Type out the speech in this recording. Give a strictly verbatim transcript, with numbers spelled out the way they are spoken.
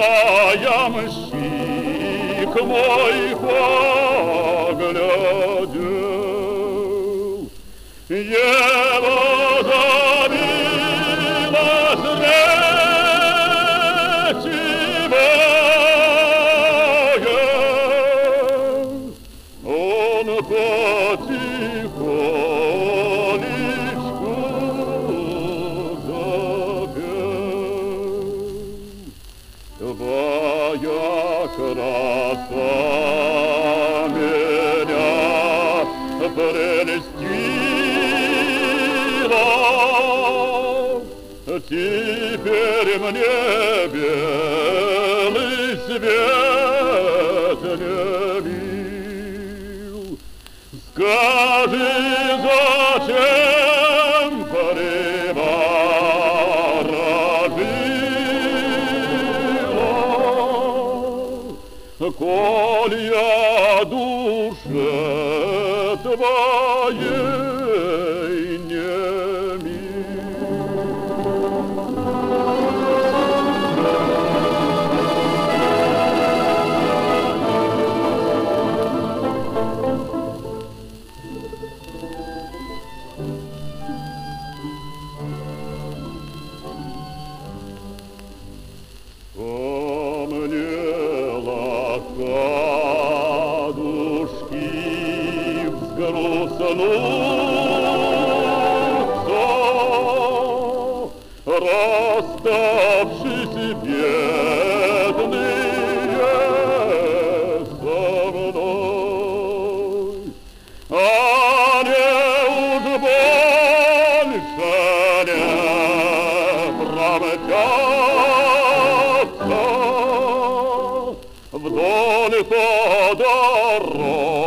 ямщик мой поглядел, его забилась речевая, он потихонечку твоя краса меня прелестила, теперь мне белый свет не мил. Скажи, зачем приворожила, коль я душе твоей не мил? Кадушки взгрустнутся, расставшись бедные со мной. Они уж больше не промчатся вдоль по дороге